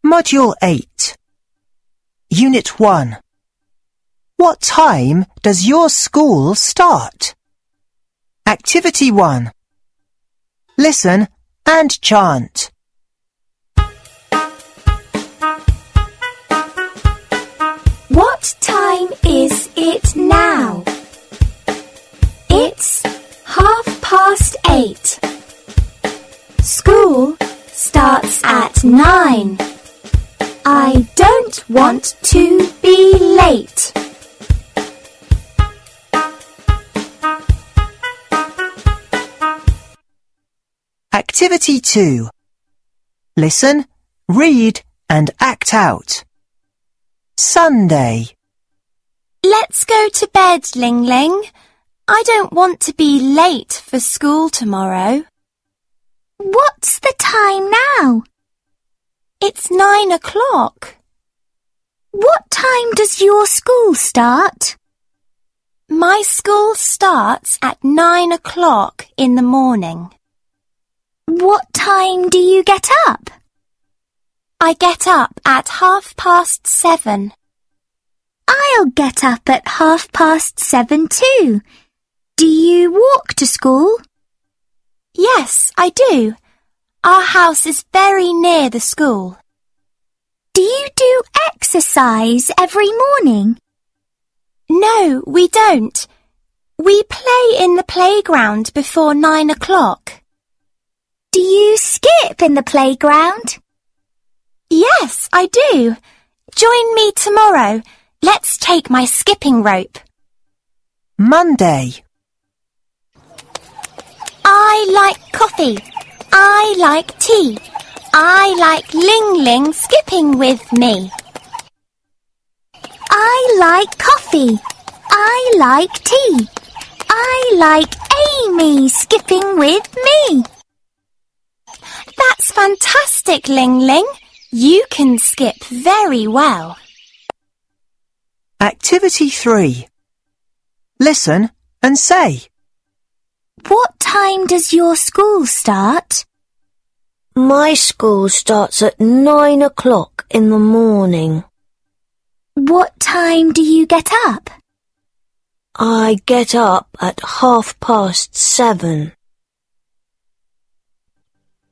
Module 8. Unit 1. What time does your school start? Activity 1. Listen and chant. What time is it now? It's 8:30. School starts at 9. I don't want to be late. Activity 2. Listen, read and act out. Sunday. Let's go to bed, Ling Ling. I don't want to be late for school tomorrow. What's the time now? It's 9 o'clock. What time does your school start? My school starts at 9 o'clock in the morning. What time do you get up? I get up at 7:30. I'll get up at 7:30 too. Do you walk to school? Yes, I do. Our house is very near the school. Do you do exercise every morning? No, we don't. We play in the playground before 9 o'clock. Do you skip in the playground? Yes, I do. Join me tomorrow. Let's take my skipping rope. Monday. I like coffee. I like tea. I like Ling Ling skipping with me. I like coffee. I like tea. I like Amy skipping with me. That's fantastic, Ling Ling. You can skip very well. Activity 3. Listen and say. What time does your school start? My school starts at 9 o'clock in the morning. What time do you get up? I get up at 7:30.